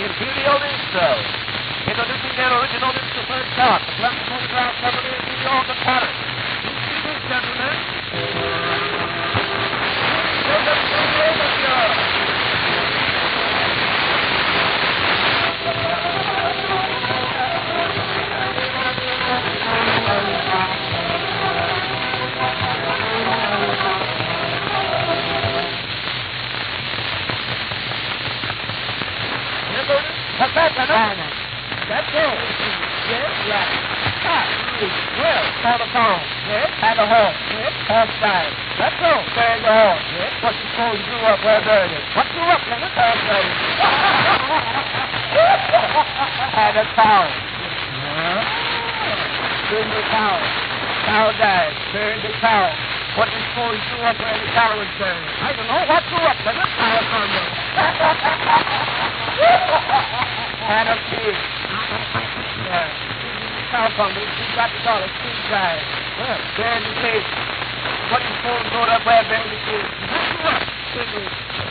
Imperial Intro. Introducing their original Mr. Talk, the Blunt Photograph Company of New York and Paris. These gentlemen, Jacob Overture. That's it. Yes, right. Ah, well, on the phone. Yes, and the horse. Yes, horse side. Let's go. There's the horse. Yes, what you suppose you grew up where bird is? What grew up, Leonard? Horse bird. And a cow. Bring the cow. Cow died. Buried the cow. What you suppose you grew up where the cow was buried? I don't know. What grew up, Leonard? California. And a pig. Cow company, she's got to call it pig guy. Well, there's the pig. What you supposed to go up where buried the pig? What?